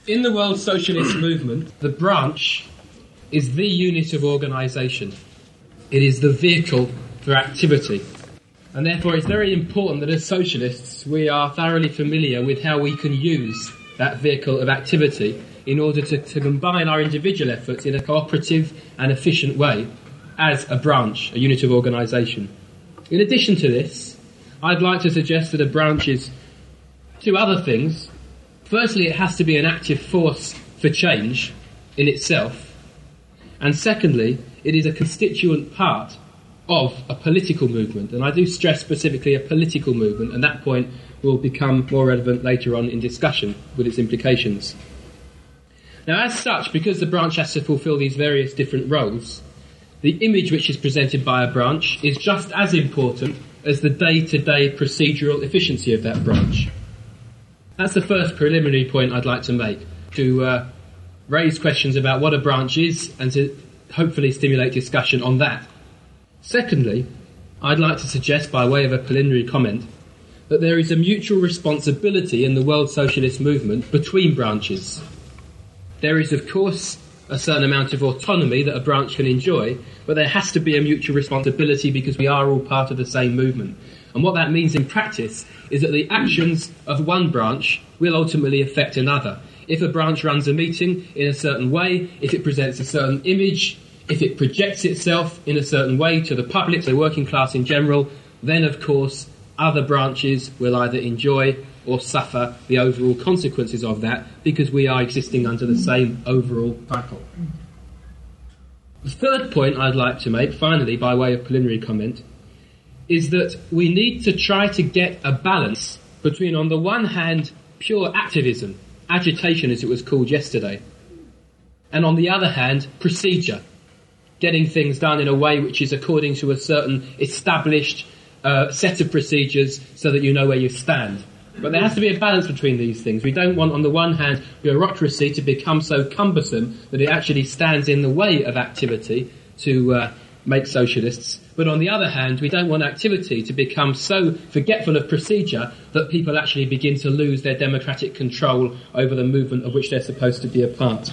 In the World Socialist Movement, the branch is the unit of organisation. It is the vehicle for activity. And therefore it's very important that as socialists we are thoroughly familiar with how we can use that vehicle of activity in order to combine our individual efforts in a cooperative and efficient way as a branch, a unit of organisation. In addition to this, I'd like to suggest that a branch is two other things. Firstly, it has to be an active force for change in itself. And secondly, it is a constituent part of a political movement. And I do stress specifically a political movement, and that point will become more relevant later on in discussion with its implications. Now, as such, because the branch has to fulfil these various different roles, the image which is presented by a branch is just as important as the day-to-day procedural efficiency of that branch. That's the first preliminary point I'd like to make, to raise questions about what a branch is and to hopefully stimulate discussion on that. Secondly, I'd like to suggest, by way of a preliminary comment, that there is a mutual responsibility in the World Socialist Movement between branches. There is, of course, a certain amount of autonomy that a branch can enjoy, but there has to be a mutual responsibility because we are all part of the same movement. And what that means in practice is that the actions of one branch will ultimately affect another. If a branch runs a meeting in a certain way, if it presents a certain image, if it projects itself in a certain way to the public, the working class in general, then of course other branches will either enjoy or suffer the overall consequences of that because we are existing under the same overall cycle. The third point I'd like to make, finally, by way of preliminary comment, is that we need to try to get a balance between, on the one hand, pure activism, agitation as it was called yesterday, and on the other hand, procedure, getting things done in a way which is according to a certain established set of procedures so that you know where you stand. But there has to be a balance between these things. We don't want, on the one hand, bureaucracy to become so cumbersome that it actually stands in the way of activity to make socialists. But on the other hand, we don't want activity to become so forgetful of procedure that people actually begin to lose their democratic control over the movement of which they're supposed to be a part.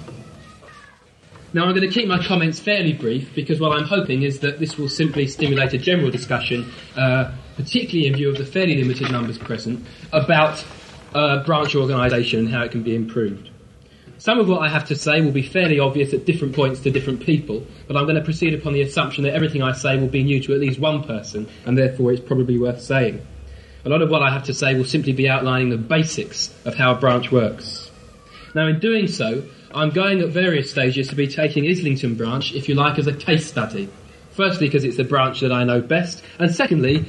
Now, I'm going to keep my comments fairly brief because what I'm hoping is that this will simply stimulate a general discussion, particularly in view of the fairly limited numbers present, about branch organisation and how it can be improved. Some of what I have to say will be fairly obvious at different points to different people, but I'm going to proceed upon the assumption that everything I say will be new to at least one person, and therefore it's probably worth saying. A lot of what I have to say will simply be outlining the basics of how a branch works. Now, in doing so, I'm going at various stages to be taking Islington branch, if you like, as a case study. Firstly, because it's the branch that I know best, and secondly,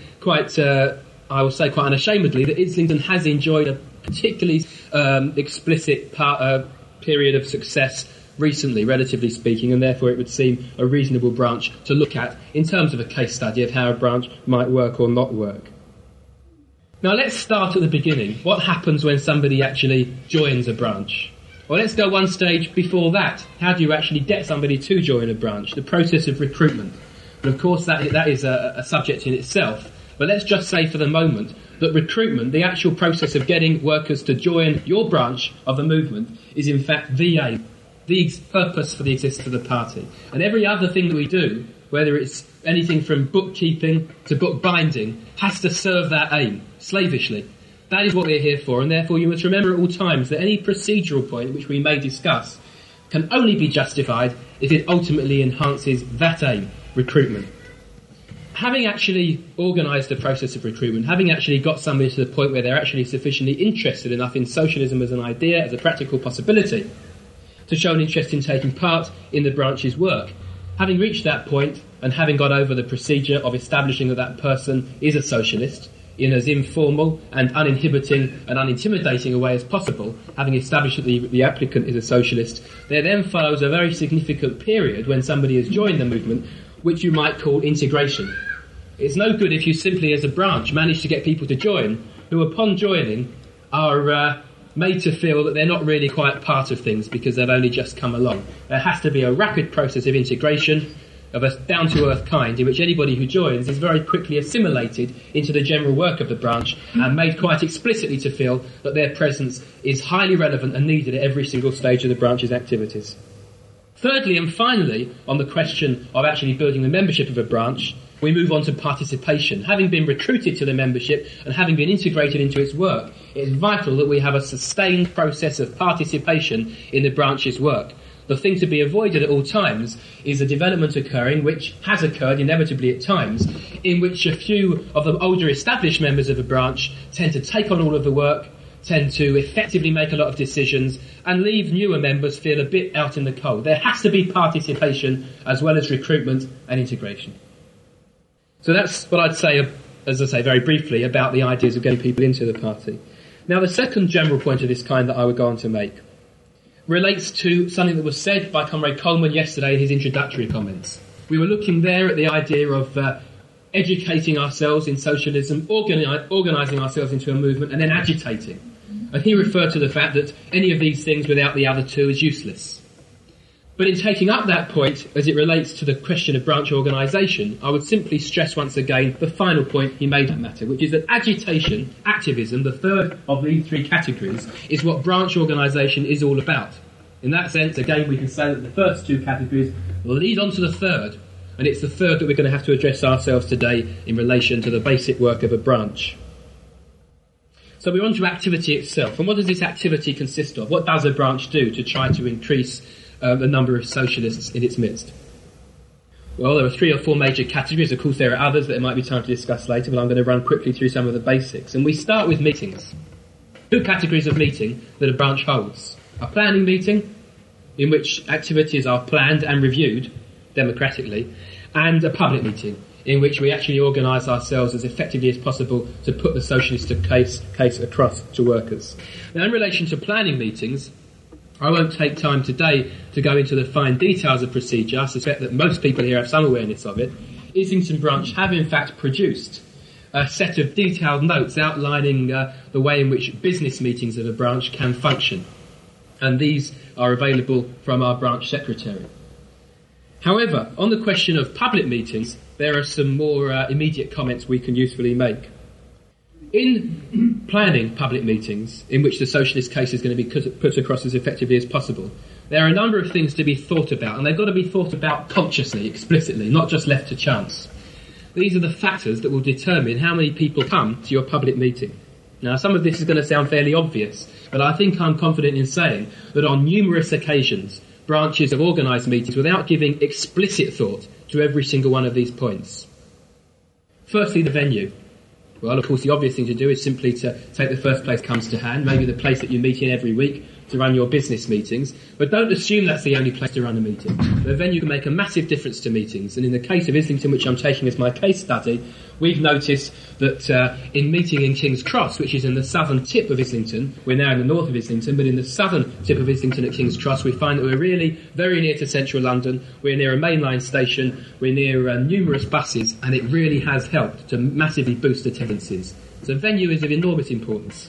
I will say quite unashamedly, that Islington has enjoyed a particularly explicit period of success recently, relatively speaking, and therefore it would seem a reasonable branch to look at in terms of a case study of how a branch might work or not work. Now let's start at the beginning. What happens when somebody actually joins a branch? Well, let's go one stage before that. How do you actually get somebody to join a branch? The process of recruitment. And of course that is a subject in itself. But let's just say for the moment that recruitment, the actual process of getting workers to join your branch of the movement, is in fact the aim, the purpose for the existence of the party. And every other thing that we do, whether it's anything from bookkeeping to bookbinding, has to serve that aim, slavishly. That is what we're here for, and therefore you must remember at all times that any procedural point which we may discuss can only be justified if it ultimately enhances that aim, recruitment. Having actually organised the process of recruitment, having actually got somebody to the point where they're actually sufficiently interested enough in socialism as an idea, as a practical possibility, to show an interest in taking part in the branch's work, having reached that point and having got over the procedure of establishing that that person is a socialist, in as informal and uninhibiting and unintimidating a way as possible, having established that the applicant is a socialist, there then follows a very significant period when somebody has joined the movement, which you might call integration. It's no good if you simply, as a branch, manage to get people to join who, upon joining, are made to feel that they're not really quite part of things because they've only just come along. There has to be a rapid process of integration, of a down-to-earth kind in which anybody who joins is very quickly assimilated into the general work of the branch and made quite explicitly to feel that their presence is highly relevant and needed at every single stage of the branch's activities. Thirdly and finally, on the question of actually building the membership of a branch, we move on to participation. Having been recruited to the membership and having been integrated into its work, it is vital that we have a sustained process of participation in the branch's work. The thing to be avoided at all times is a development occurring, which has occurred inevitably at times, in which a few of the older established members of a branch tend to take on all of the work, tend to effectively make a lot of decisions, and leave newer members feel a bit out in the cold. There has to be participation as well as recruitment and integration. So that's what I'd say, as I say, very briefly, about the ideas of getting people into the party. Now, the second general point of this kind that I would go on to make relates to something that was said by Comrade Coleman yesterday in his introductory comments. We were looking there at the idea of educating ourselves in socialism, organising ourselves into a movement, and then agitating. And he referred to the fact that any of these things without the other two is useless. But in taking up that point, as it relates to the question of branch organisation, I would simply stress once again the final point he made on that matter, which is that agitation, activism, the third of these three categories, is what branch organisation is all about. In that sense, again, we can say that the first two categories lead on to the third, and it's the third that we're going to have to address ourselves today in relation to the basic work of a branch. So we're on to activity itself. And what does this activity consist of? What does a branch do to try to increase the number of socialists in its midst? Well, there are three or four major categories. Of course, there are others that it might be time to discuss later, but I'm going to run quickly through some of the basics. And we start with meetings. Two categories of meeting that a branch holds. A planning meeting, in which activities are planned and reviewed democratically, and a public meeting, in which we actually organise ourselves as effectively as possible to put the socialist case across to workers. Now, in relation to planning meetings, I won't take time today to go into the fine details of procedure. I suspect that most people here have some awareness of it. Islington Branch have in fact produced a set of detailed notes outlining the way in which business meetings of a branch can function. And these are available from our branch secretary. However, on the question of public meetings, there are some more immediate comments we can usefully make. In planning public meetings, in which the socialist case is going to be put across as effectively as possible, there are a number of things to be thought about, and they've got to be thought about consciously, explicitly, not just left to chance. These are the factors that will determine how many people come to your public meeting. Now, some of this is going to sound fairly obvious, but I think I'm confident in saying that on numerous occasions, branches have organised meetings without giving explicit thought to every single one of these points. Firstly, the venue. Well, of course, the obvious thing to do is simply to take the first place comes to hand, maybe the place that you meet in every week to run your business meetings, but don't assume that's the only place to run a meeting. The venue can make a massive difference to meetings, and in the case of Islington, which I'm taking as my case study, we've noticed that in meeting in King's Cross, which is in the southern tip of Islington, we're now in the north of Islington, but in the southern tip of Islington at King's Cross, we find that we're really very near to central London, we're near a mainline station, we're near numerous buses, and it really has helped to massively boost attendances. So venue is of enormous importance.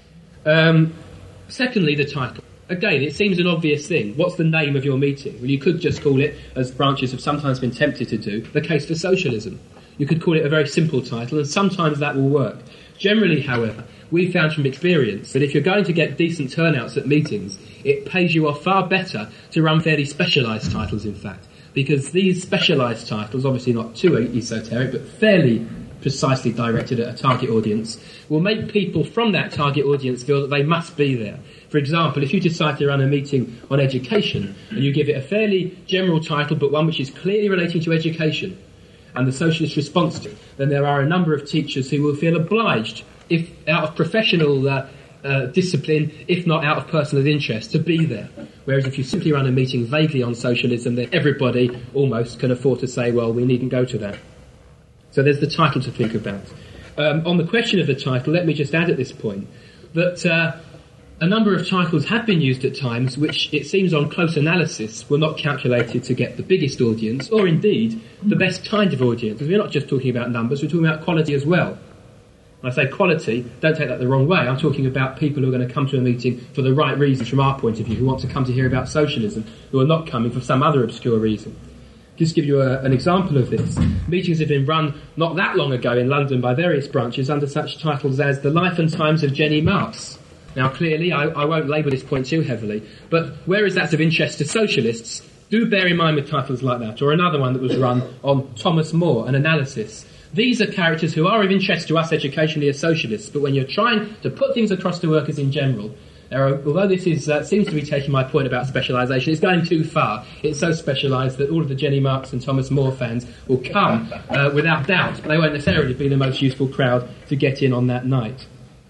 Secondly, the title. Again, it seems an obvious thing. What's the name of your meeting? Well, you could just call it, as branches have sometimes been tempted to do, the Case for Socialism. You could call it a very simple title, and sometimes that will work. Generally, however, we've found from experience that if you're going to get decent turnouts at meetings, it pays you off far better to run fairly specialised titles, in fact, because these specialised titles, obviously not too esoteric, but fairly precisely directed at a target audience, will make people from that target audience feel that they must be there. For example, if you decide to run a meeting on education and you give it a fairly general title but one which is clearly relating to education and the socialist response to it, then there are a number of teachers who will feel obliged, if out of professional discipline, if not out of personal interest, to be there. Whereas if you simply run a meeting vaguely on socialism, then everybody almost can afford to say, well, we needn't go to that. So there's the title to think about. On the question of the title, let me just add at this point that a number of titles have been used at times which, it seems on close analysis, were not calculated to get the biggest audience, or indeed the best kind of audience. Because we're not just talking about numbers, we're talking about quality as well. When I say quality, don't take that the wrong way. I'm talking about people who are going to come to a meeting for the right reasons from our point of view, who want to come to hear about socialism, who are not coming for some other obscure reason. Just give you an example of this. Meetings have been run not that long ago in London by various branches under such titles as The Life and Times of Jenny Marks. Now, clearly, I won't labour this point too heavily, but whereas that's of interest to socialists, do bear in mind with titles like that, or another one that was run on Thomas More, an analysis. These are characters who are of interest to us educationally as socialists, but when you're trying to put things across to workers in general, although this seems to be taking my point about specialisation, it's going too far. It's so specialised that all of the Jenny Marks and Thomas More fans will come without doubt, but they won't necessarily be the most useful crowd to get in on that night.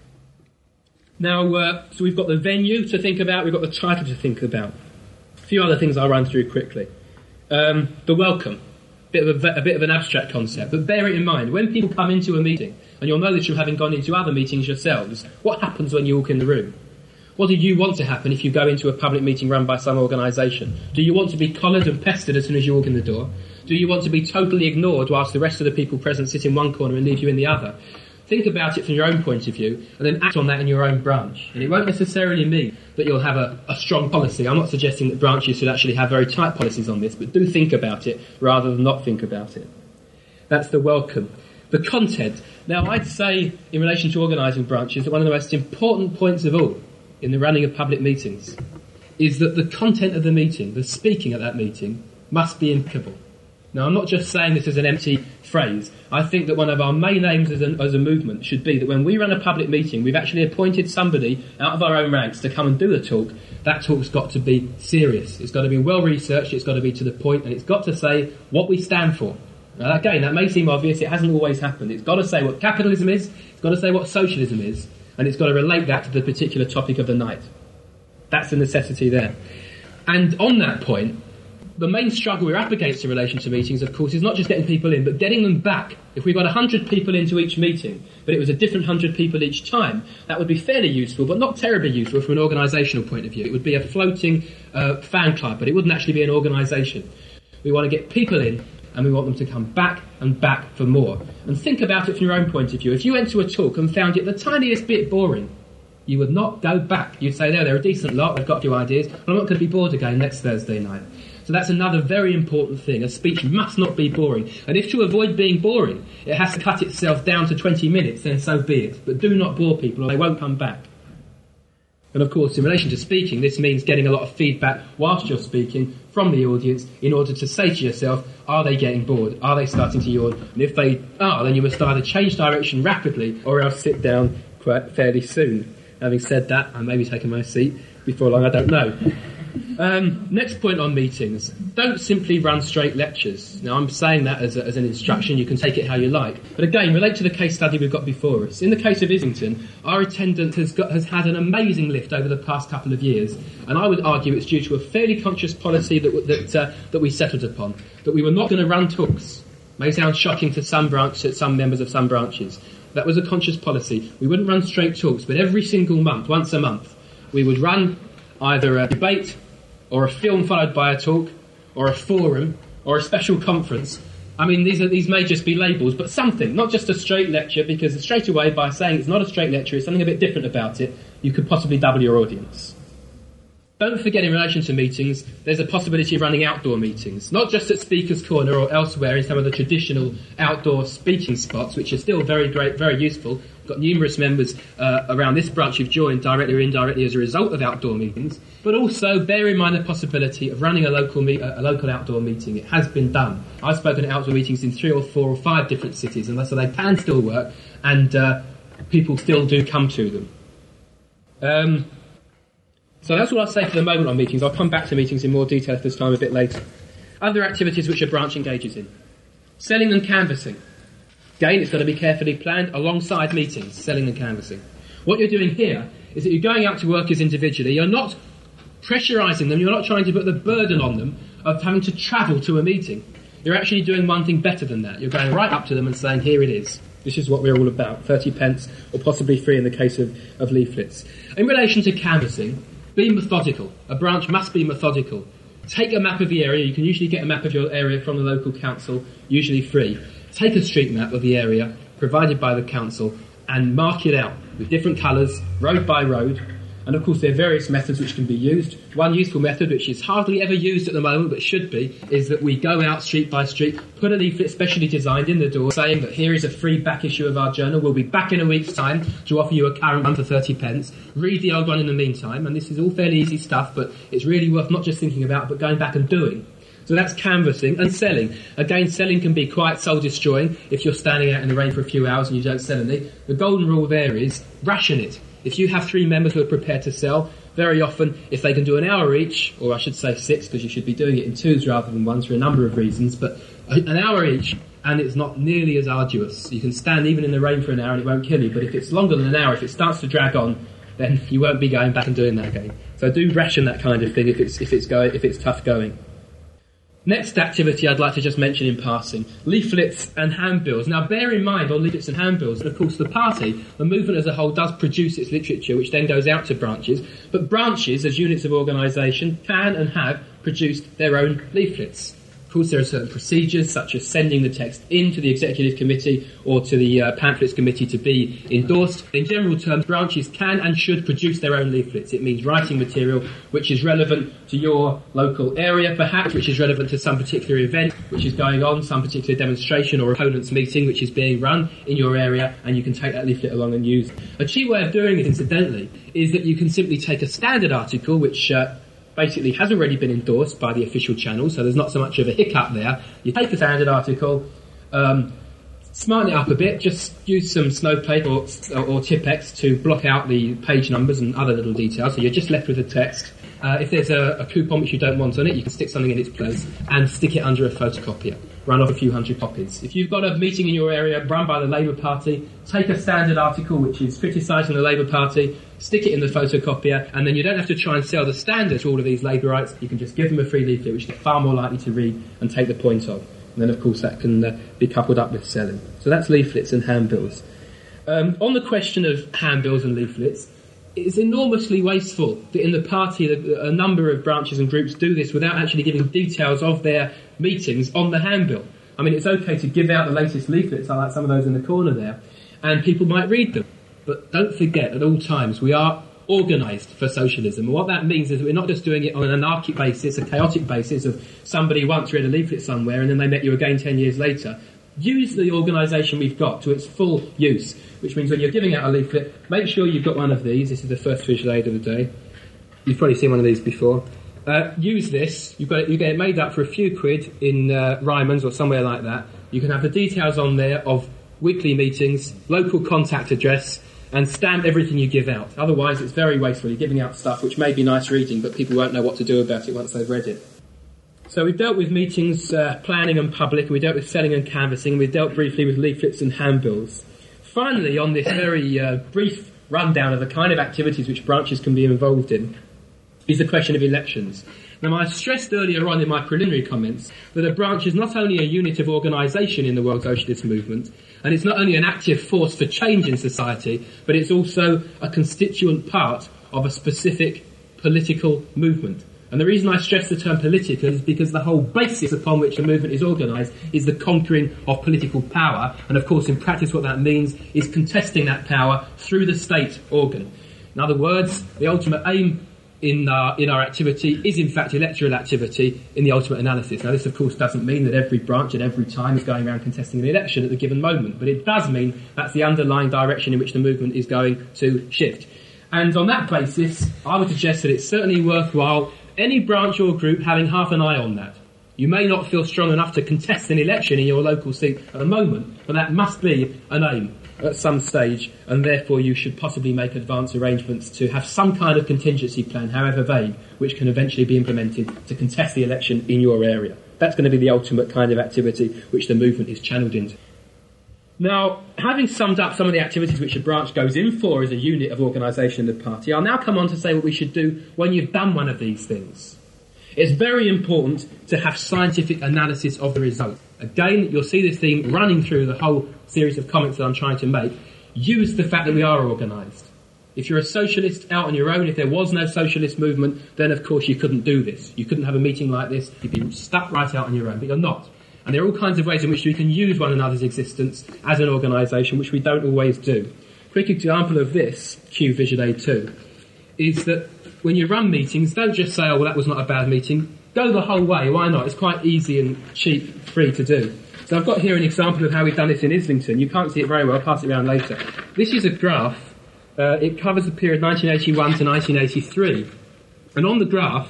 Now, so we've got the venue to think about, we've got the title to think about. A few other things I'll run through quickly. The welcome. A bit of an abstract concept, but bear it in mind. When people come into a meeting, and you'll know this from having gone into other meetings yourselves, what happens when you walk in the room? What do you want to happen if you go into a public meeting run by some organisation? Do you want to be collared and pestered as soon as you walk in the door? Do you want to be totally ignored whilst the rest of the people present sit in one corner and leave you in the other? Think about it from your own point of view, and then act on that in your own branch. And it won't necessarily mean that you'll have a strong policy. I'm not suggesting that branches should actually have very tight policies on this, but do think about it rather than not think about it. That's the welcome. The content. Now, I'd say, in relation to organising branches, that one of the most important points of all in the running of public meetings is that the content of the meeting, the speaking at that meeting, must be impeccable. Now, I'm not just saying this as an empty phrase. I think that one of our main aims as a movement should be that when we run a public meeting, we've actually appointed somebody out of our own ranks to come and do a talk. That talk's got to be serious. It's got to be well researched, it's got to be to the point, and it's got to say what we stand for. Now, again, that may seem obvious, it hasn't always happened. It's got to say what capitalism is, it's got to say what socialism is, and it's got to relate that to the particular topic of the night. That's the necessity there. And on that point, the main struggle we're up against in relation to meetings, of course, is not just getting people in, but getting them back. If we got 100 people into each meeting, but it was a different 100 people each time, that would be fairly useful, but not terribly useful from an organisational point of view. It would be a floating fan club, but it wouldn't actually be an organisation. We want to get people in, and we want them to come back and back for more. And think about it from your own point of view. If you went to a talk and found it the tiniest bit boring, you would not go back. You'd say, they're a decent lot, they've got a few ideas, but I'm not going to be bored again next Thursday night. So that's another very important thing. A speech must not be boring. And if to avoid being boring, it has to cut itself down to 20 minutes, then so be it. But do not bore people or they won't come back. And of course, in relation to speaking, this means getting a lot of feedback whilst you're speaking from the audience in order to say to yourself, are they getting bored? Are they starting to yawn? And if they are, then you must either change direction rapidly or else sit down quite fairly soon. Having said that, I may be taking my seat before long, I don't know. Next point on meetings. Don't simply run straight lectures. Now, I'm saying that as an instruction. You can take it how you like. But again, relate to the case study we've got before us. In the case of Islington, our attendance has had an amazing lift over the past couple of years. And I would argue it's due to a fairly conscious policy that we settled upon. That we were not going to run talks. May sound shocking to some members of some branches. That was a conscious policy. We wouldn't run straight talks, but every single month, once a month, we would run either a debate or a film followed by a talk or a forum or a special conference. I mean, these may just be labels, but something, not just a straight lecture, because straight away by saying it's not a straight lecture, it's something a bit different about it, you could possibly double your audience. Don't forget, in relation to meetings, there's a possibility of running outdoor meetings, not just at Speaker's Corner or elsewhere in some of the traditional outdoor speaking spots, which are still very great, very useful. We've got numerous members around this branch who've joined directly or indirectly as a result of outdoor meetings, but also bear in mind the possibility of running a local outdoor meeting. It has been done. I've spoken at outdoor meetings in 3 or 4 or 5 different cities, and so they can still work, and people still do come to them. So that's what I'll say for the moment on meetings. I'll come back to meetings in more detail this time a bit later. Other activities which a branch engages in. Selling and canvassing. Again, it's got to be carefully planned alongside meetings, selling and canvassing. What you're doing here is that you're going out to workers individually. You're not pressurising them. You're not trying to put the burden on them of having to travel to a meeting. You're actually doing one thing better than that. You're going right up to them and saying, here it is. This is what we're all about. 30 pence or possibly free in the case of leaflets. In relation to canvassing, be methodical. A branch must be methodical. Take a map of the area. You can usually get a map of your area from the local council, usually free. Take a street map of the area provided by the council and mark it out with different colours, road by road, And of course there are various methods which can be used. One useful method, which is hardly ever used at the moment but should be, is that we go out street by street, put a leaflet specially designed in the door saying that here is a free back issue of our journal. We'll be back in a week's time to offer you a current one for 30 pence. Read the old one in the meantime. And this is all fairly easy stuff, but it's really worth not just thinking about but going back and doing. So that's canvassing and selling. Again, selling can be quite soul-destroying if you're standing out in the rain for a few hours and you don't sell any. The golden rule there is ration it. If you have 3 members who are prepared to sell, very often, if they can do an hour each, or I should say 6, because you should be doing it in 2s rather than 1s for a number of reasons, but an hour each, and it's not nearly as arduous. You can stand even in the rain for an hour and it won't kill you, but if it's longer than an hour, if it starts to drag on, then you won't be going back and doing that again. So do ration that kind of thing if it's tough going. Next activity I'd like to just mention in passing, leaflets and handbills. Now bear in mind on leaflets and handbills, of course the party, the movement as a whole, does produce its literature which then goes out to branches, but branches as units of organisation can and have produced their own leaflets. Of course, there are certain procedures, such as sending the text into the executive committee or to the pamphlets committee to be endorsed. In general terms, branches can and should produce their own leaflets. It means writing material which is relevant to your local area, perhaps, which is relevant to some particular event which is going on, some particular demonstration or opponents' meeting which is being run in your area, and you can take that leaflet along and use it. A cheap way of doing it, incidentally, is that you can simply take a standard article which basically has already been endorsed by the official channel, so there's not so much of a hiccup there. You take a standard article, smarten it up a bit, just use some snowflake or Tipp-Ex to block out the page numbers and other little details, so you're just left with the text. If there's a coupon which you don't want on it, you can stick something in its place and stick it under a photocopier. Run off a few hundred copies. If you've got a meeting in your area run by the Labour Party, take a standard article which is criticising the Labour Party, stick it in the photocopier, and then you don't have to try and sell the standard to all of these Labourites. You can just give them a free leaflet which they're far more likely to read and take the point of. And then, of course, that can be coupled up with selling. So that's leaflets and handbills. On the question of handbills and leaflets, it's enormously wasteful that in the party a number of branches and groups do this without actually giving details of their meetings on the handbill. I mean, it's okay to give out the latest leaflets, I like some of those in the corner there, and people might read them. But don't forget, at all times, we are organised for socialism. And what that means is that we're not just doing it on an anarchic basis, a chaotic basis of somebody once read a leaflet somewhere and then they met you again 10 years later. Use the organisation we've got to its full use, which means when you're giving out a leaflet, make sure you've got one of these. This is the first visual aid of the day. You've probably seen one of these before. Use this. You get it made up for a few quid in Ryman's or somewhere like that. You can have the details on there of weekly meetings, local contact address, and stamp everything you give out. Otherwise, it's very wasteful. You're giving out stuff which may be nice reading, but people won't know what to do about it once they've read it. So we've dealt with meetings, planning and public, and we dealt with selling and canvassing, and we've dealt briefly with leaflets and handbills. Finally, on this very brief rundown of the kind of activities which branches can be involved in, is the question of elections. Now, I stressed earlier on in my preliminary comments that a branch is not only a unit of organisation in the World Socialist Movement, and it's not only an active force for change in society, but it's also a constituent part of a specific political movement. And the reason I stress the term political is because the whole basis upon which the movement is organised is the conquering of political power. And of course, in practice, what that means is contesting that power through the state organ. In other words, the ultimate aim in our activity is in fact electoral activity in the ultimate analysis. Now, this of course doesn't mean that every branch at every time is going around contesting an election at the given moment, but it does mean that's the underlying direction in which the movement is going to shift. And on that basis, I would suggest that it's certainly worthwhile any branch or group having half an eye on that. You may not feel strong enough to contest an election in your local seat at the moment, but that must be an aim at some stage, and therefore you should possibly make advance arrangements to have some kind of contingency plan, however vague, which can eventually be implemented to contest the election in your area. That's going to be the ultimate kind of activity which the movement is channelled into. Now, having summed up some of the activities which a branch goes in for as a unit of organisation in the party, I'll now come on to say what we should do when you've done one of these things. It's very important to have scientific analysis of the result. Again, you'll see this theme running through the whole series of comments that I'm trying to make. Use the fact that we are organised. If you're a socialist out on your own, if there was no socialist movement, then of course you couldn't do this. You couldn't have a meeting like this. You'd be stuck right out on your own, but you're not. And there are all kinds of ways in which we can use one another's existence as an organisation, which we don't always do. Quick example of this, cue Visual Aid 2, is that when you run meetings, don't just say, oh, well, that was not a bad meeting. Go the whole way. Why not? It's quite easy and cheap, free to do. So I've got here an example of how we've done this in Islington. You can't see it very well. I'll pass it around later. This is a graph. It covers the period 1981 to 1983. And on the graph,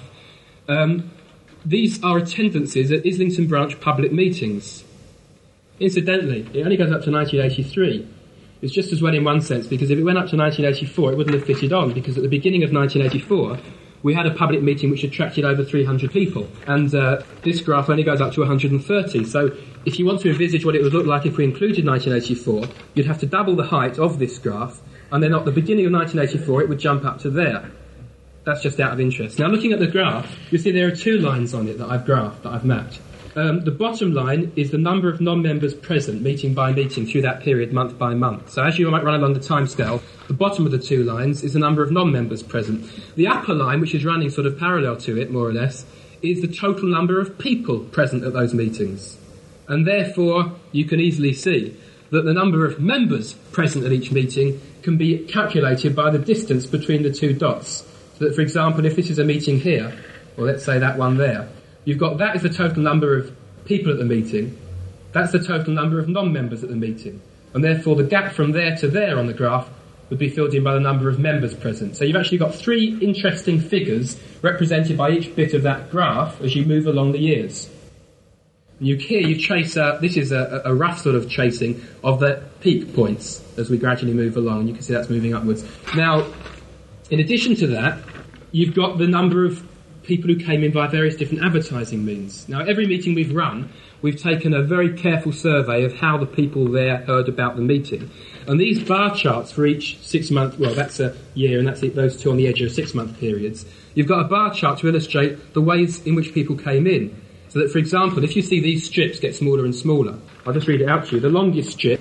these are attendances at Islington branch public meetings. Incidentally, it only goes up to 1983. It's just as well in one sense, because if it went up to 1984, it wouldn't have fitted on, because at the beginning of 1984, we had a public meeting which attracted over 300 people, and this graph only goes up to 130. So if you want to envisage what it would look like if we included 1984, you'd have to double the height of this graph, and then at the beginning of 1984, it would jump up to there. That's just out of interest. Now, looking at the graph, you see there are two lines on it that I've mapped. The bottom line is the number of non-members present, meeting by meeting, through that period, month by month. So as you might run along the timescale, the bottom of the two lines is the number of non-members present. The upper line, which is running sort of parallel to it, more or less, is the total number of people present at those meetings. And therefore, you can easily see that the number of members present at each meeting can be calculated by the distance between the two dots. So that, for example, if this is a meeting here, or let's say that one there, you've got that is the total number of people at the meeting. That's the total number of non-members at the meeting. And therefore the gap from there to there on the graph would be filled in by the number of members present. So you've actually got three interesting figures represented by each bit of that graph as you move along the years. And you trace, this is a rough sort of tracing of the peak points as we gradually move along. You can see that's moving upwards. Now, in addition to that, you've got the number of people who came in by various different advertising means. Now, every meeting we've run, we've taken a very careful survey of how the people there heard about the meeting. And these bar charts for each 6 month, well, that's a year, and that's it, those two on the edge are 6 month periods. You've got a bar chart to illustrate the ways in which people came in. So that, for example, if you see these strips get smaller and smaller, I'll just read it out to you. The longest strip,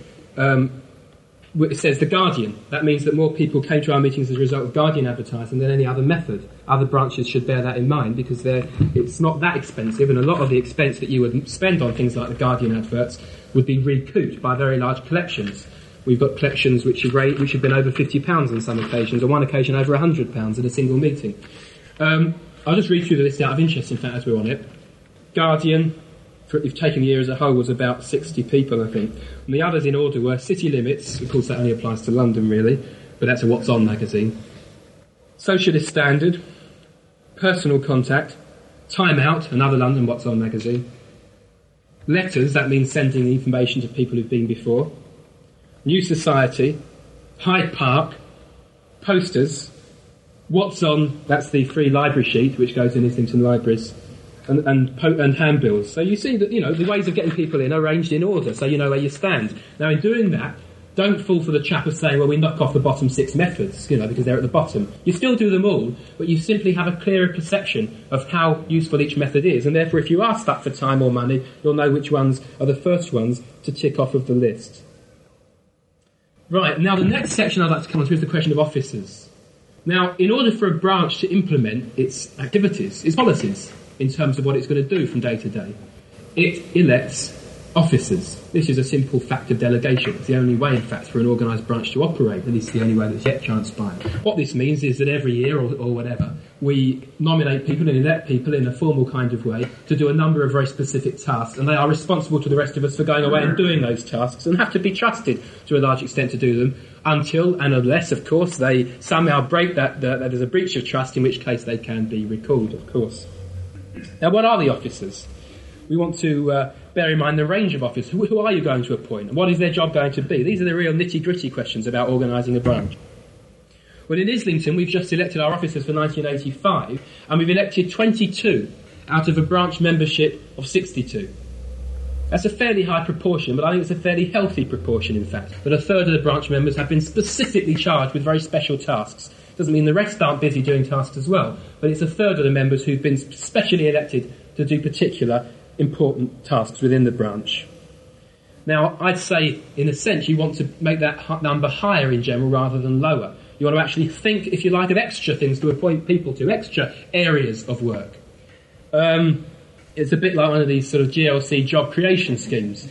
it says The Guardian. That means that more people came to our meetings as a result of Guardian advertising than any other method. Other branches should bear that in mind, because it's not that expensive, and a lot of the expense that you would spend on things like the Guardian adverts would be recouped by very large collections. We've got collections which have been over £50 on some occasions, on one occasion over £100 at a single meeting. I'll just read through the list out of interest, in fact, as we're on it. Guardian, if taken the year as a whole, was about 60 people, I think. And the others in order were City Limits, of course that only applies to London really, but that's a What's On magazine. Socialist Standard, Personal Contact, Time Out, another London What's On magazine. Letters, that means sending information to people who've been before. New Society, Hyde Park, Posters, What's On, that's the free library sheet which goes in Islington libraries, and handbills. So you see that, the ways of getting people in are arranged in order, so you know where you stand. Now, in doing that, don't fall for the trap of saying, well, we knock off the bottom 6 methods, because they're at the bottom. You still do them all, but you simply have a clearer perception of how useful each method is, and therefore if you are stuck for time or money, you'll know which ones are the first ones to tick off of the list. Right, now the next section I'd like to come on to is the question of officers. Now, in order for a branch to implement its activities, its policies, in terms of what it's going to do from day to day, it elects officers. This is a simple fact of delegation. It's the only way, in fact, for an organised branch to operate, at least the only way that's yet transpired. What this means is that every year, or whatever, we nominate people and elect people in a formal kind of way to do a number of very specific tasks, and they are responsible to the rest of us for going away and doing those tasks, and have to be trusted to a large extent to do them, until and unless, of course, they somehow break that is a breach of trust, in which case they can be recalled, of course. Now, what are the officers? We want to bear in mind the range of officers. Who are you going to appoint? And what is their job going to be? These are the real nitty-gritty questions about organising a branch. Well, in Islington, we've just elected our officers for 1985, and we've elected 22 out of a branch membership of 62. That's a fairly high proportion, but I think it's a fairly healthy proportion, in fact, that a third of the branch members have been specifically charged with very special tasks. Doesn't mean the rest aren't busy doing tasks as well, but it's a third of the members who've been specially elected to do particular important tasks within the branch. Now, I'd say, in a sense, you want to make that number higher in general rather than lower. You want to actually think, if you like, of extra things to appoint people to, extra areas of work. It's a bit like one of these sort of GLC job creation schemes.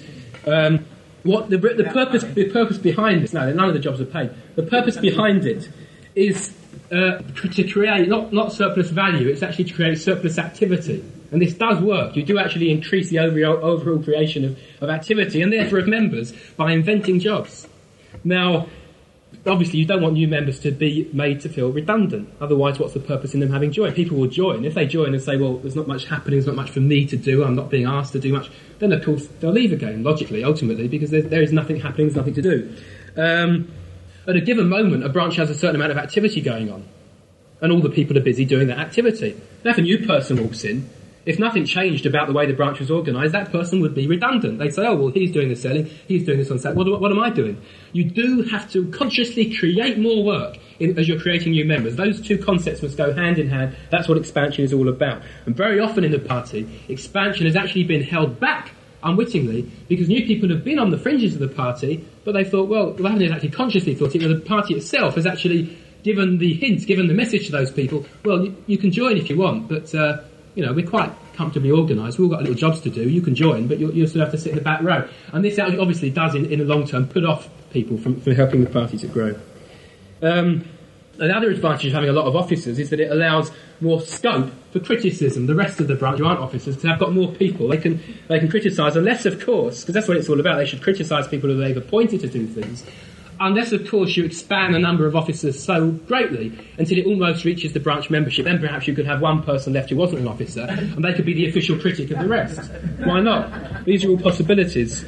The purpose behind this, no, none of the jobs are paid. The purpose behind it is to create not surplus value, it's actually to create surplus activity. And this does work. You do actually increase the overall creation of activity and therefore of members by inventing jobs. Now, obviously you don't want new members to be made to feel redundant. Otherwise, what's the purpose in them having joined? People will join. If they join and say, well, there's not much happening, there's not much for me to do, I'm not being asked to do much, then of course they'll leave again, logically, ultimately, because there is nothing happening, there's nothing to do. At a given moment, a branch has a certain amount of activity going on, and all the people are busy doing that activity. Now, if a new person walks in, if nothing changed about the way the branch was organised, that person would be redundant. They'd say, oh, well, he's doing the selling, he's doing this on Saturday, what am I doing? You do have to consciously create more work as you're creating new members. Those two concepts must go hand in hand. That's what expansion is all about. And very often in the party, expansion has actually been held back unwittingly because new people have been on the fringes of the party, but they thought, well, they haven't actually consciously thought it, but the party itself has actually given the hint, given the message to those people, well, you can join if you want, but we're quite comfortably organised. We've all got little jobs to do. You can join, but you'll still have to sit in the back row. And this obviously does, in the long term, put off people from helping the party to grow. Another advantage of having a lot of officers is that it allows more scope for criticism. The rest of the branch who aren't officers, because they've got more people, they can criticise, unless, of course, because that's what it's all about, they should criticise people who they've appointed to do things. Unless, of course, you expand the number of officers so greatly until it almost reaches the branch membership. Then perhaps you could have one person left who wasn't an officer, and they could be the official critic of the rest. Why not? These are all possibilities.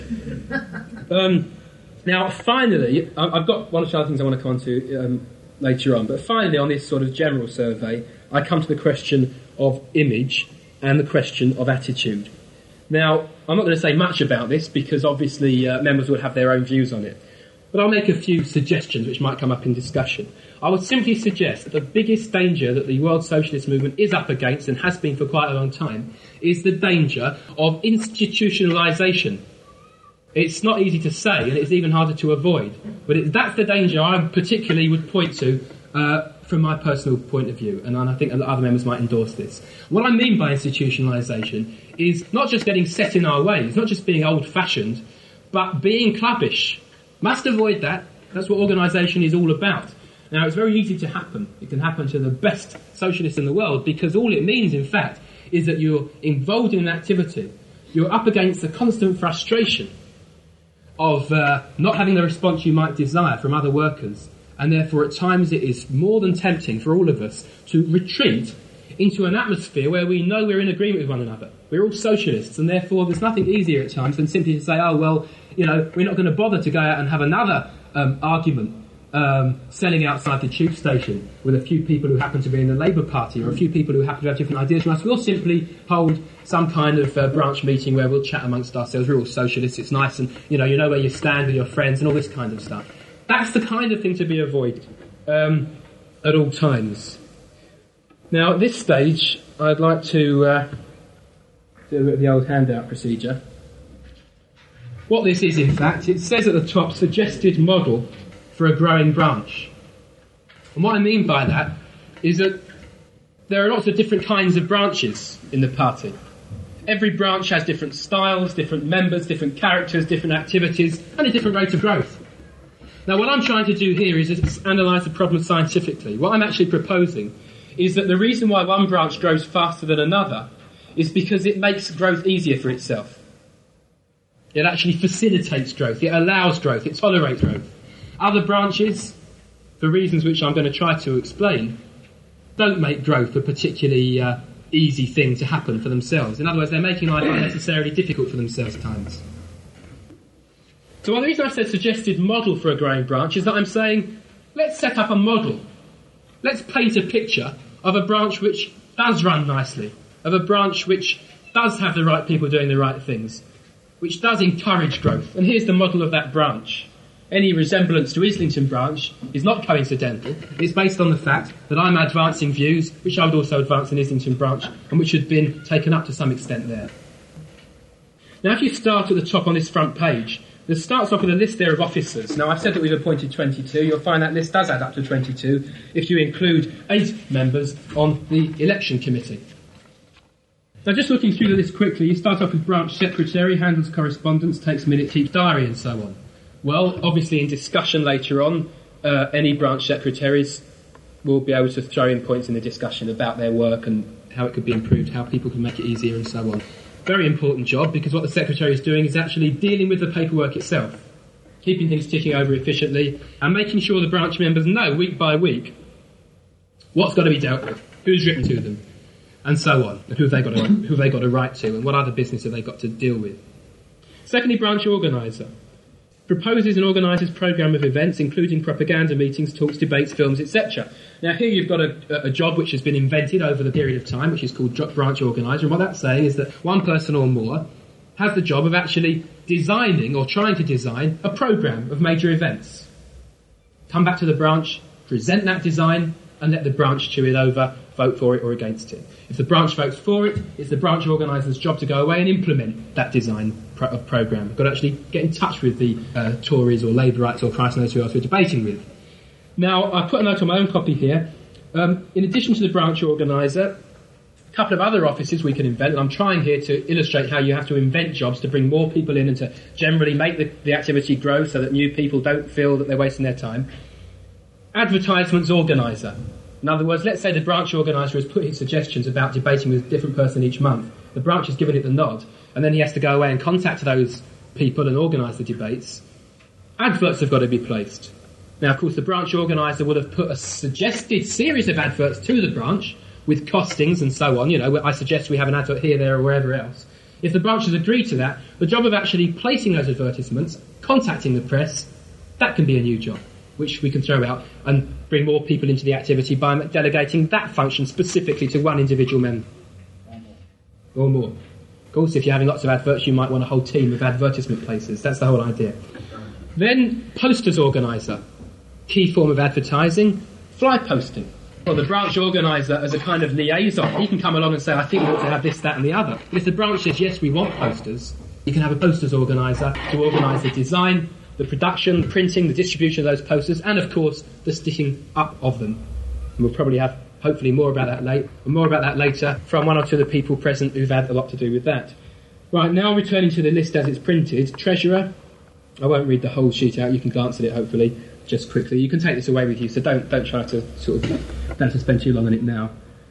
Now, finally, I've got one or two other things I want to come on to later on, but finally, on this sort of general survey, I come to the question of image and the question of attitude. Now, I'm not going to say much about this because obviously members will have their own views on it. But I'll make a few suggestions which might come up in discussion. I would simply suggest that the biggest danger that the World Socialist Movement is up against, and has been for quite a long time, is the danger of institutionalisation. It's not easy to say, and it's even harder to avoid. But that's the danger I particularly would point to from my personal point of view, and I think other members might endorse this. What I mean by institutionalisation is not just getting set in our ways, not just being old-fashioned, but being clubbish. Must avoid that. That's what organisation is all about. Now, it's very easy to happen. It can happen to the best socialists in the world because all it means, in fact, is that you're involved in an activity. You're up against the constant frustration of not having the response you might desire from other workers. And therefore, at times, it is more than tempting for all of us to retreat into an atmosphere where we know we're in agreement with one another. We're all socialists, and therefore there's nothing easier at times than simply to say, oh, well, we're not going to bother to go out and have another argument selling outside the tube station with a few people who happen to be in the Labour Party or a few people who happen to have different ideas from us. We'll simply hold some kind of branch meeting where we'll chat amongst ourselves. We're all socialists, it's nice, and you know where you stand with your friends and all this kind of stuff. That's the kind of thing to be avoided at all times. Now, at this stage, I'd like to do a bit of the old handout procedure. What this is, in fact, it says at the top, suggested model for a growing branch. And what I mean by that is that there are lots of different kinds of branches in the party. Every branch has different styles, different members, different characters, different activities, and a different rate of growth. Now, what I'm trying to do here is analyse the problem scientifically. What I'm actually proposing is that the reason why one branch grows faster than another is because it makes growth easier for itself. It actually facilitates growth, it allows growth, it tolerates growth. Other branches, for reasons which I'm going to try to explain, don't make growth a particularly easy thing to happen for themselves. In other words, they're making life unnecessarily difficult for themselves at times. So the reason I've said suggested model for a growing branch is that I'm saying, let's set up a model. Let's paint a picture of a branch which does run nicely, of a branch which does have the right people doing the right things, which does encourage growth. And here's the model of that branch. Any resemblance to Islington branch is not coincidental. It's based on the fact that I'm advancing views which I would also advance in Islington branch and which had been taken up to some extent there. Now, if you start at the top on this front page, it starts off with a list there of officers. Now, I've said that we've appointed 22. You'll find that list does add up to 22 if you include 8 members on the election committee. Now, just looking through the list quickly, you start off with branch secretary, handles correspondence, takes minutes, keeps diary, and so on. Well, obviously in discussion later on, any branch secretaries will be able to throw in points in the discussion about their work and how it could be improved, how people can make it easier and so on. Very important job, because what the secretary is doing is actually dealing with the paperwork itself, keeping things ticking over efficiently and making sure the branch members know week by week what's got to be dealt with, who's written to them, and so on, and who have they got to write to, and what other business have they got to deal with. Secondly, branch organiser. Proposes and organises programme of events, including propaganda meetings, talks, debates, films, etc. Now here you've got a job which has been invented over the period of time, which is called branch organiser, and what that's saying is that one person or more has the job of actually designing or trying to design a programme of major events. Come back to the branch, present that design, and let the branch chew it over, vote for it or against it. If the branch votes for it, it's the branch organiser's job to go away and implement that design of programme. You've got to actually get in touch with the Tories or Labourites or Christ knows who else we're debating with. Now, I put a note on my own copy here. In addition to the branch organiser, a couple of other offices we can invent, and I'm trying here to illustrate how you have to invent jobs to bring more people in and to generally make the activity grow so that new people don't feel that they're wasting their time. Advertisements organiser. In other words, let's say the branch organiser has put his suggestions about debating with a different person each month. The branch has given it the nod, and then he has to go away and contact those people and organise the debates. Adverts have got to be placed. Now, of course, the branch organiser would have put a suggested series of adverts to the branch with costings and so on. You know, I suggest we have an advert here, there, or wherever else. If the branch has agreed to that, the job of actually placing those advertisements, contacting the press, that can be a new job, which we can throw out and bring more people into the activity by delegating that function specifically to one individual member. Or more. Of course, if you're having lots of adverts, you might want a whole team of advertisement placers. That's the whole idea. Then, posters organiser. Key form of advertising, fly posting. Well, the branch organiser, as a kind of liaison, he can come along and say, I think we ought to have this, that and the other. But if the branch says, yes, we want posters, you can have a posters organiser to organise the design, the production, the printing, the distribution of those posters, and of course, the sticking up of them. And we'll probably have, hopefully, more about that later from one or two of the people present who've had a lot to do with that. Right, now returning to the list as it's printed, Treasurer. I won't read the whole sheet out, you can glance at it hopefully, just quickly. You can take this away with you, so don't try to don't have to spend too long on it now.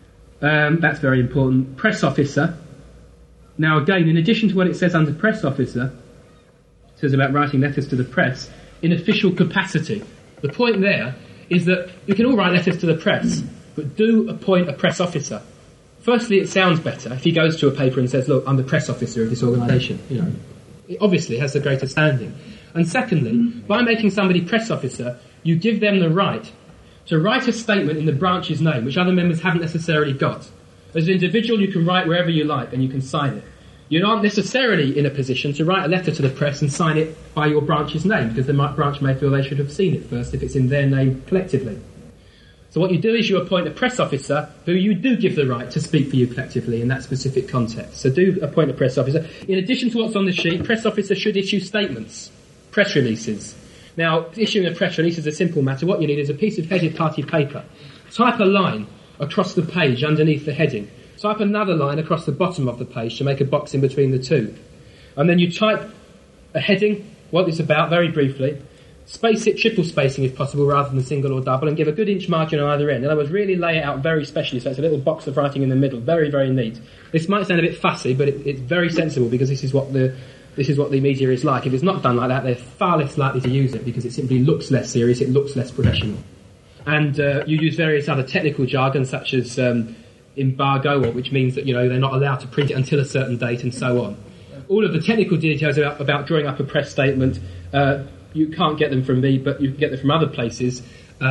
That's very important. Press Officer. Now again, in addition to what it says under Press Officer, it says about writing letters to the press, in official capacity. The point there is that you can all write letters to the press, but do appoint a press officer. Firstly, it sounds better if he goes to a paper and says, look, I'm the press officer of this organisation. You know, it obviously has the greater standing. And secondly, by making somebody press officer, you give them the right to write a statement in the branch's name, which other members haven't necessarily got. As an individual, you can write wherever you like and you can sign it. You aren't necessarily in a position to write a letter to the press and sign it by your branch's name, because the branch may feel they should have seen it first if it's in their name collectively. So what you do is you appoint a press officer who you do give the right to speak for you collectively in that specific context. So do appoint a press officer. In addition to what's on the sheet, press officer should issue statements, press releases. Now, issuing a press release is a simple matter. What you need is a piece of headed party paper. Type a line across the page underneath the heading. Type another line across the bottom of the page to make a box in between the two. And then you type a heading, what it's about, very briefly. Space it, triple spacing if possible, rather than single or double, and give a good inch margin on either end. In other words, really lay it out very specially, so it's a little box of writing in the middle. Very, very neat. This might sound a bit fussy, but it's very sensible, because this is what the media is like. If it's not done like that, they're far less likely to use it, because it simply looks less serious, it looks less professional. And you use various other technical jargon, such as embargo, which means that they're not allowed to print it until a certain date, and so on. All of the technical details about drawing up a press statement, you can't get them from me, but you can get them from other places,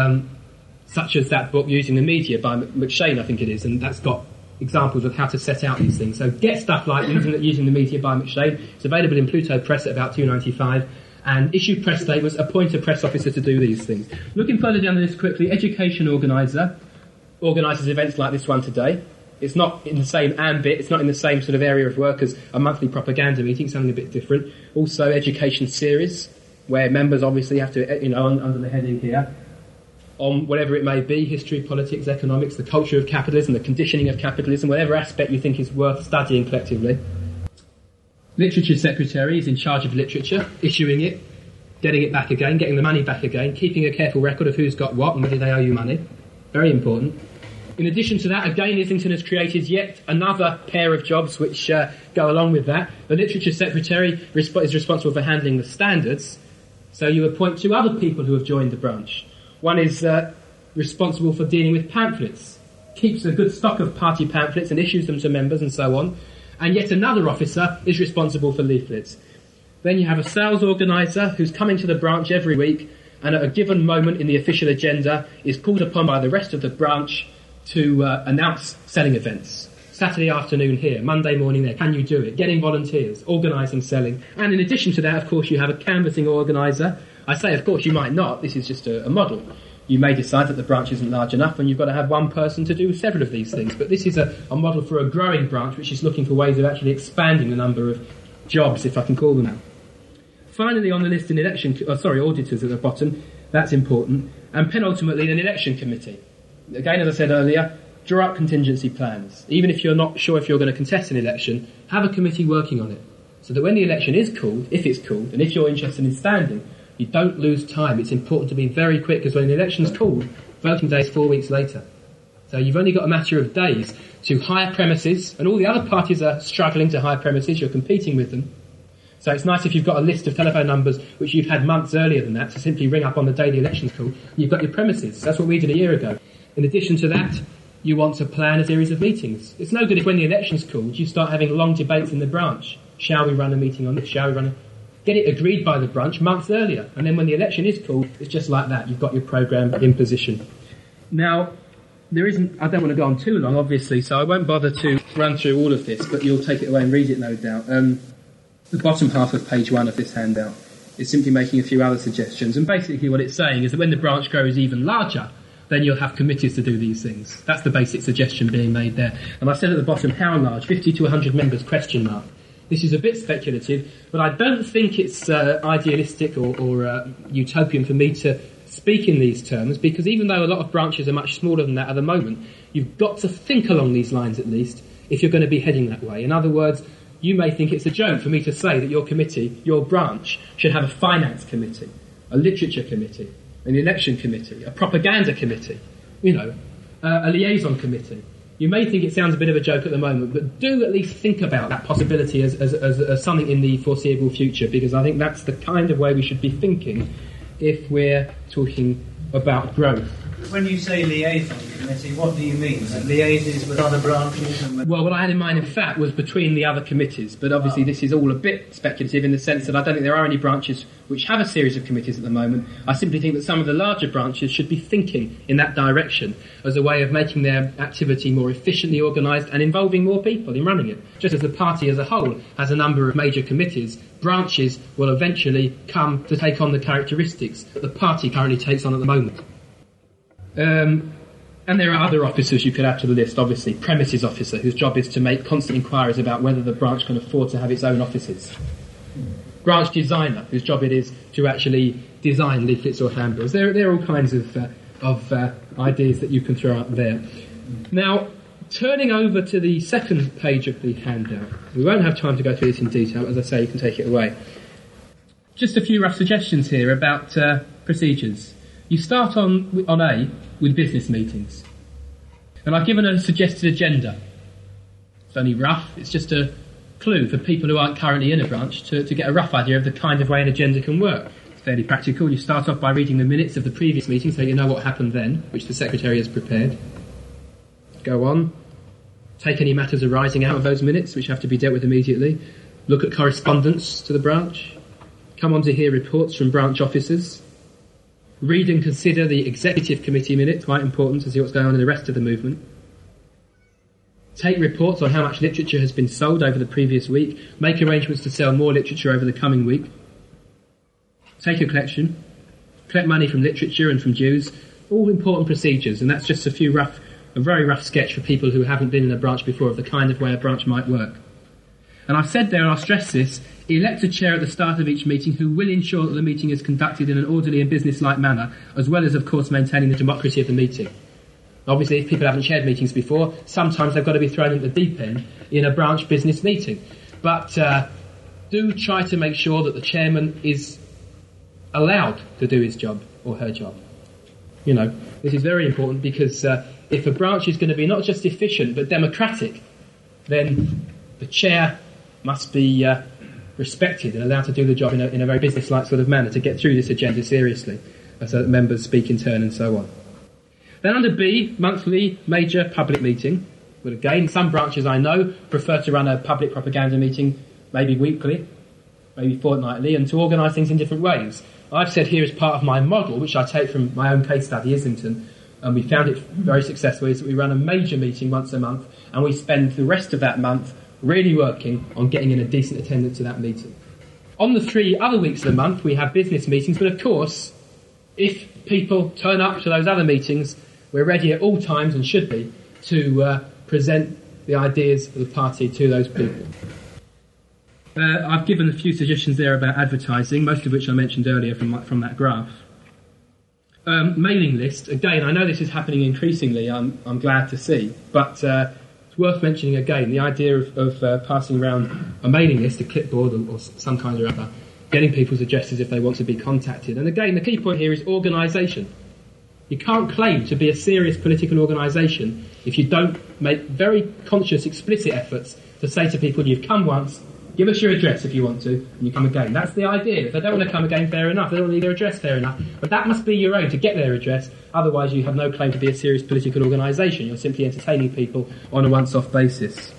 such as that book, Using the Media, by McShane, I think it is, and that's got examples of how to set out these things. So get stuff like Using the Media by McShane. It's available in Pluto Press at about $2.95. And issue press statements, appoint a press officer to do these things. Looking further down the list quickly, education organiser organises events like this one today. It's not in the same ambit, it's not in the same sort of area of work as a monthly propaganda meeting, something a bit different. Also, education series, where members obviously have to, under the heading here, on whatever it may be, history, politics, economics, the culture of capitalism, the conditioning of capitalism, whatever aspect you think is worth studying collectively. Literature secretary is in charge of literature, issuing it, getting it back again, getting the money back again, keeping a careful record of who's got what and whether they owe you money. Very important. In addition to that, again, Islington has created yet another pair of jobs which go along with that. The Literature Secretary is responsible for handling the standards. So you appoint two other people who have joined the branch. One is responsible for dealing with pamphlets, keeps a good stock of party pamphlets and issues them to members and so on. And yet another officer is responsible for leaflets. Then you have a sales organiser who's coming to the branch every week and at a given moment in the official agenda is called upon by the rest of the branch to announce selling events. Saturday afternoon here, Monday morning there, can you do it? Getting volunteers, organising selling. And in addition to that, of course, you have a canvassing organiser. I say, of course, you might not. This is just a model. You may decide that the branch isn't large enough and you've got to have one person to do several of these things. But this is a model for a growing branch which is looking for ways of actually expanding the number of jobs, if I can call them that. Finally, on the list, auditors at the bottom. That's important. And penultimately, an election committee. Again, as I said earlier, draw up contingency plans. Even if you're not sure if you're going to contest an election, have a committee working on it. So that when the election is called, if it's called, and if you're interested in standing, you don't lose time. It's important to be very quick because when the election's called, voting day is 4 weeks later. So you've only got a matter of days to hire premises, and all the other parties are struggling to hire premises. You're competing with them. So it's nice if you've got a list of telephone numbers which you've had months earlier than that to simply ring up on the day the election's called. You've got your premises. That's what we did a year ago. In addition to that, you want to plan a series of meetings. It's no good if when the election's called, you start having long debates in the branch. Shall we run a meeting on this? Shall we run a... Get it agreed by the branch months earlier. And then when the election is called, it's just like that. You've got your programme in position. Now, I don't want to go on too long, obviously, so I won't bother to run through all of this, but you'll take it away and read it, no doubt. The bottom half of page 1 of this handout is simply making a few other suggestions. And basically what it's saying is that when the branch grows even larger, then you'll have committees to do these things. That's the basic suggestion being made there. And I said at the bottom, how large? 50 to 100 members, question mark. This is a bit speculative, but I don't think it's idealistic or utopian for me to speak in these terms, because even though a lot of branches are much smaller than that at the moment, you've got to think along these lines at least if you're going to be heading that way. In other words, you may think it's a joke for me to say that your committee, your branch, should have a finance committee, a literature committee, an election committee, a propaganda committee, a liaison committee. You may think it sounds a bit of a joke at the moment, but do at least think about that possibility as something in the foreseeable future, because I think that's the kind of way we should be thinking if we're talking about growth. When you say liaison committee, what do you mean? That liaises with other branches? Well, what I had in mind, in fact, was between the other committees. But obviously this is all a bit speculative in the sense that I don't think there are any branches which have a series of committees at the moment. I simply think that some of the larger branches should be thinking in that direction as a way of making their activity more efficiently organised and involving more people in running it. Just as the party as a whole has a number of major committees, branches will eventually come to take on the characteristics that the party currently takes on at the moment. And there are other officers you could add to the list, obviously. Premises officer, whose job is to make constant inquiries about whether the branch can afford to have its own offices. Branch designer, whose job it is to actually design leaflets or handbills. There are all kinds of ideas that you can throw out there. Now, turning over to the second page of the handout, we won't have time to go through this in detail. As I say, you can take it away. Just a few rough suggestions here about procedures. You start on A with business meetings. And I've given a suggested agenda. It's only rough, it's just a clue for people who aren't currently in a branch to get a rough idea of the kind of way an agenda can work. It's fairly practical. You start off by reading the minutes of the previous meeting so you know what happened then, which the secretary has prepared. Go on. Take any matters arising out of those minutes, which have to be dealt with immediately. Look at correspondence to the branch. Come on to hear reports from branch officers. Read and consider the executive committee minutes, quite important to see what's going on in the rest of the movement. Take reports on how much literature has been sold over the previous week. Make arrangements to sell more literature over the coming week. Take a collection. Collect money from literature and from dues. All important procedures, and that's just a very rough sketch for people who haven't been in a branch before of the kind of way a branch might work. And I've said there, and I'll stress this, elect a chair at the start of each meeting who will ensure that the meeting is conducted in an orderly and business-like manner, as well as, of course, maintaining the democracy of the meeting. Obviously, if people haven't chaired meetings before, sometimes they've got to be thrown into the deep end in a branch business meeting. But do try to make sure that the chairman is allowed to do his job or her job. This is very important because if a branch is going to be not just efficient but democratic, then the chair must be respected and allowed to do the job in a very business-like sort of manner to get through this agenda seriously, so that members speak in turn and so on. Then under B, monthly major public meeting. Well, again, some branches I know prefer to run a public propaganda meeting maybe weekly, maybe fortnightly, and to organise things in different ways. I've said here as part of my model, which I take from my own case study, Islington, and we found it very successful, is that we run a major meeting once a month, and we spend the rest of that month really working on getting in a decent attendance to that meeting. On the 3 other weeks of the month, we have business meetings, but of course, if people turn up to those other meetings, we're ready at all times, and should be, to present the ideas of the party to those people. I've given a few suggestions there about advertising, most of which I mentioned earlier from that graph. Mailing list, again, I know this is happening increasingly, I'm glad to see, but it's worth mentioning again, the idea of passing around a mailing list, a clipboard or some kind or other, getting people's addresses if they want to be contacted. And again, the key point here is organisation. You can't claim to be a serious political organisation if you don't make very conscious, explicit efforts to say to people, you've come once, give us your address if you want to, and you come again. That's the idea. If they don't want to come again, fair enough. They don't need their address, fair enough. But that must be your own to get their address. Otherwise, you have no claim to be a serious political organisation. You're simply entertaining people on a once-off basis.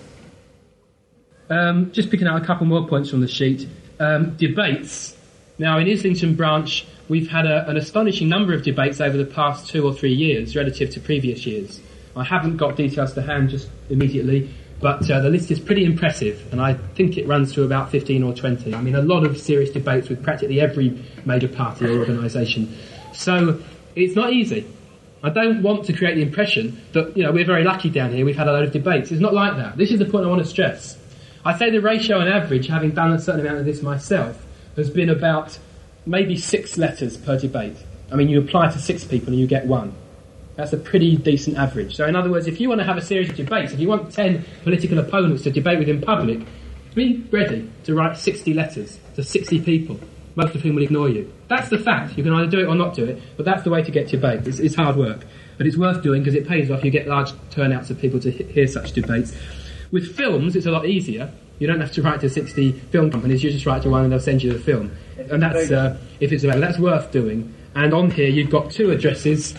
Just picking out a couple more points from the sheet. Debates. Now, in Islington branch, we've had an astonishing number of debates over the past 2 or 3 years relative to previous years. I haven't got details to hand just immediately, but the list is pretty impressive, and I think it runs to about 15 or 20. I mean, a lot of serious debates with practically every major party or organisation. So it's not easy. I don't want to create the impression that, we're very lucky down here, we've had a load of debates. It's not like that. This is the point I want to stress. I say the ratio on average, having done a certain amount of this myself, has been about maybe 6 letters per debate. I mean, you apply to 6 people and you get 1. That's a pretty decent average. So in other words, if you want to have a series of debates, if you want 10 political opponents to debate with in public, be ready to write 60 letters to 60 people, most of whom will ignore you. That's the fact. You can either do it or not do it, but that's the way to get debate. It's hard work, but it's worth doing because it pays off. You get large turnouts of people to hear such debates. With films, it's a lot easier. You don't have to write to 60 film companies, you just write to one and they'll send you the film. And that's, if it's available, that's worth doing. And on here you've got 2 addresses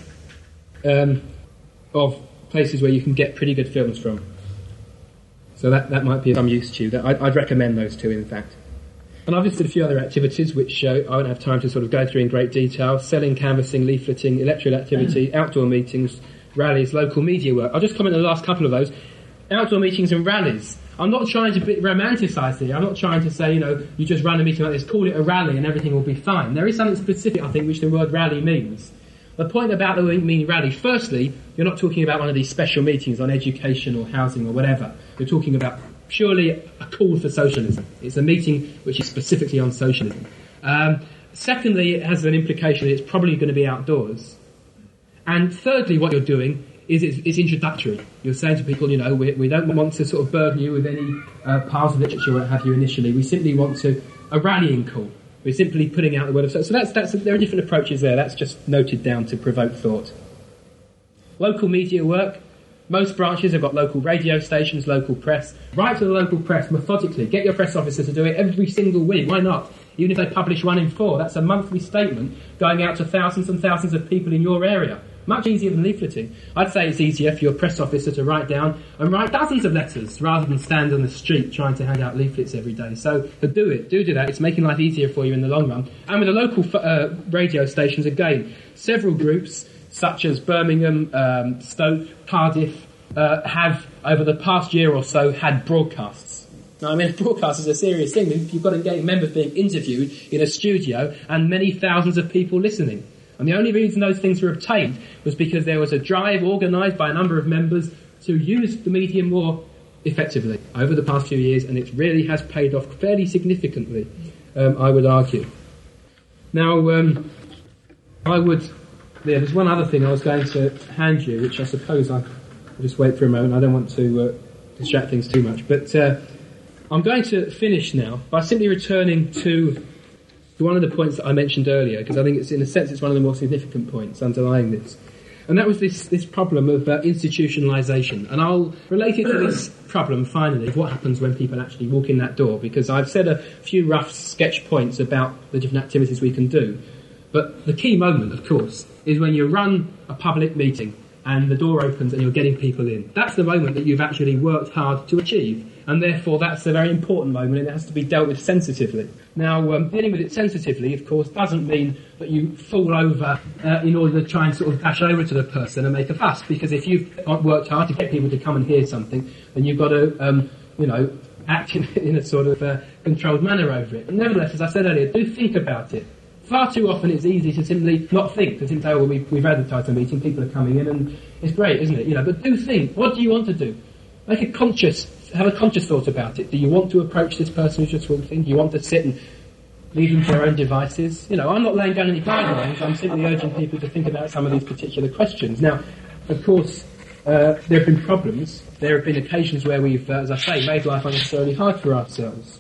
of places where you can get pretty good films from. So that might be of some use to you. I'd recommend those 2, in fact. And I've listed a few other activities which I won't have time to sort of go through in great detail. Selling, canvassing, leafleting, electoral activity, outdoor meetings, rallies, local media work. I'll just comment on the last couple of those. Outdoor meetings and rallies. I'm not trying to romanticise here. I'm not trying to say, you just run a meeting like this, call it a rally and everything will be fine. There is something specific, I think, which the word rally means. The point about the meaning rally, firstly, you're not talking about one of these special meetings on education or housing or whatever. You're talking about purely a call for socialism. It's a meeting which is specifically on socialism. Secondly, it has an implication that it's probably going to be outdoors. And thirdly, what you're doing is it's introductory. You're saying to people, we don't want to sort of burden you with any piles of literature or what have you initially. We simply want a rallying call. We're simply putting out the word of... So there are different approaches there. That's just noted down to provoke thought. Local media work. Most branches have got local radio stations, local press. Write to the local press methodically. Get your press officer to do it every single week. Why not? Even if they publish 1 in 4, that's a monthly statement going out to thousands and thousands of people in your area. Much easier than leafleting. I'd say it's easier for your press officer to write down and write dozens of letters rather than stand on the street trying to hand out leaflets every day. So do it. Do that. It's making life easier for you in the long run. And with the local radio stations, again, several groups such as Birmingham, Stoke, Cardiff have over the past year or so had broadcasts. Now, I mean, broadcast is a serious thing. You've got to get members being interviewed in a studio and many thousands of people listening. And the only reason those things were obtained was because there was a drive organised by a number of members to use the medium more effectively over the past few years, and it really has paid off fairly significantly, I would argue. Now, there's one other thing I was going to hand you, which I suppose I'll just wait for a moment. I don't want to distract things too much. But I'm going to finish now by simply returning to to one of the points that I mentioned earlier, because I think it's, in a sense, it's one of the more significant points underlying this. And that was this problem of institutionalisation. And I'll relate it to this problem, finally, of what happens when people actually walk in that door, because I've said a few rough sketch points about the different activities we can do. But the key moment, of course, is when you run a public meeting and the door opens and you're getting people in. That's the moment that you've actually worked hard to achieve. And therefore, that's a very important moment, and it has to be dealt with sensitively. Now, dealing with it sensitively, of course, doesn't mean that you fall over in order to try and sort of dash over to the person and make a fuss, because if you've worked hard to get people to come and hear something, then you've got to, act in a sort of controlled manner over it. But nevertheless, as I said earlier, do think about it. Far too often it's easy to simply not think, to simply say, well, we've advertised a meeting, people are coming in, and it's great, isn't it? But do think, what do you want to do? Have a conscious thought about it. Do you want to approach this person who's just walked in? Do you want to sit and leave them to their own devices? I'm not laying down any guidelines, I'm simply urging people to think about some of these particular questions. Now, of course, there have been problems. There have been occasions where we've, as I say, made life unnecessarily hard for ourselves.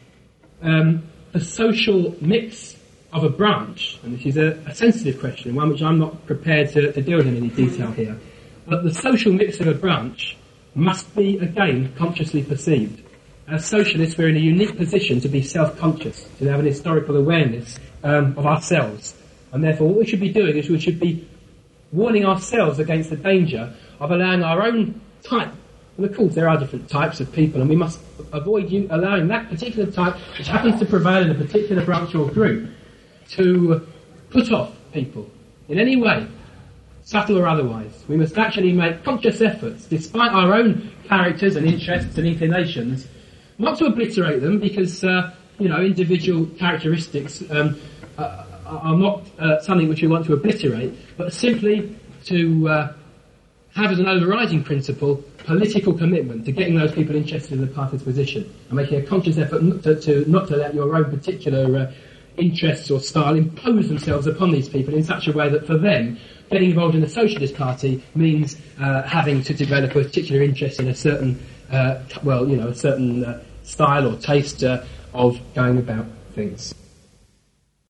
The social mix of a branch, and this is a sensitive question, one which I'm not prepared to deal with in any detail here, but the social mix of a branch must be, again, consciously perceived. As socialists, we're in a unique position to be self-conscious, to have an historical awareness of ourselves. And therefore, what we should be doing is we should be warning ourselves against the danger of allowing our own type. And of course, there are different types of people, and we must avoid allowing that particular type, which happens to prevail in a particular branch or group, to put off people in any way, subtle or otherwise. We must actually make conscious efforts, despite our own characters and interests and inclinations, not to obliterate them, because individual characteristics are not something which we want to obliterate, but simply to have as an overriding principle political commitment to getting those people interested in the party's position and making a conscious effort not to let your own particular interests or style impose themselves upon these people in such a way that for them getting involved in the Socialist Party means having to develop a particular interest in a certain style or taste of going about things.